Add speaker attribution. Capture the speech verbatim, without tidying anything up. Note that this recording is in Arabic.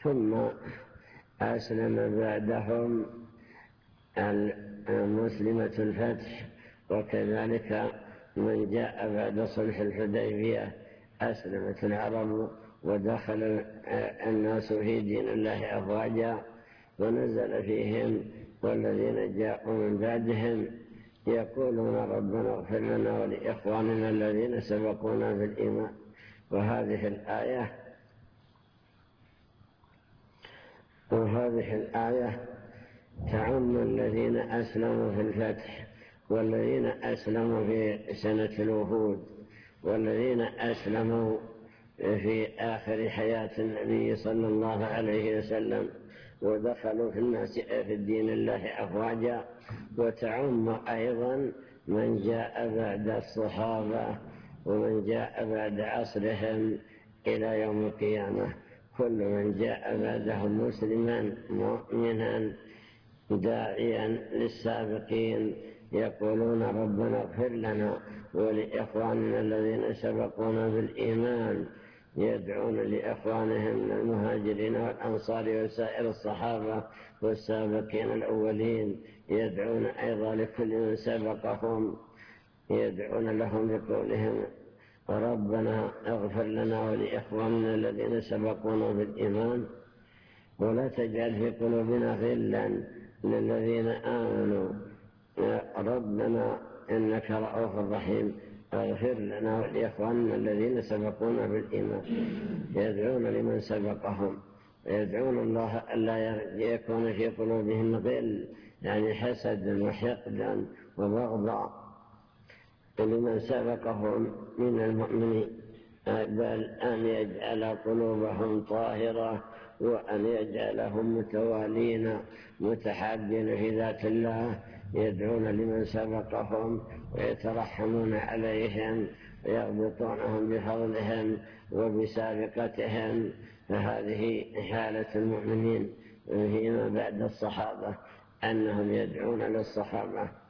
Speaker 1: ثم أسلم بعدهم المسلمة الفتح، وكذلك من جاء بعد صلح الحديبية أسلمت العرب ودخل الناس في دين الله أفواجا، ونزل فيهم والذين جاءوا من بعدهم يقولون ربنا اغفر لنا ولإخواننا الذين سبقونا بالإيمان. وهذه الآية وهذه الآية تعم الذين أسلموا في الفتح، والذين أسلموا في سنة الوفود، والذين أسلموا في آخر حياة النبي صلى الله عليه وسلم ودخلوا في الناس في الدين الله أفواجا، وتعم أيضا من جاء بعد الصحابة ومن جاء بعد عصرهم إلى يوم القيامة. كل من جاء بعدهم مسلما مؤمنا داعيا للسابقين يقولون ربنا اغفر لنا ولإخواننا الذين سبقونا بالإيمان، يدعون لإخوانهم من المهاجرين والأنصار وسائر الصحابة والسابقين الأولين، يدعون أيضا لكل من سبقهم، يدعون لهم بقولهم ربنا اغفر لنا ولإخواننا الذين سبقونا بالإيمان، ولا تجعل في قلوبنا غلا للذين آمنوا ربنا إنك رؤوف رحيم اغفر لنا ولإخواننا الذين سبقونا بالإيمان. يدعون لمن سبقهم، يدعون الله ألا يكون في قلوبهم غل، يعني حسد وحقد وبغضاء لمن سبقهم من المؤمنين، بل أن يجعل قلوبهم طاهرة وأن يجعلهم متوالين متحابين في ذات الله، يدعون لمن سبقهم ويترحمون عليهم ويغبطونهم بفضلهم وبسابقتهم. فهذه حالة المؤمنين فيما بعد الصحابة، أنهم يدعون للصحابة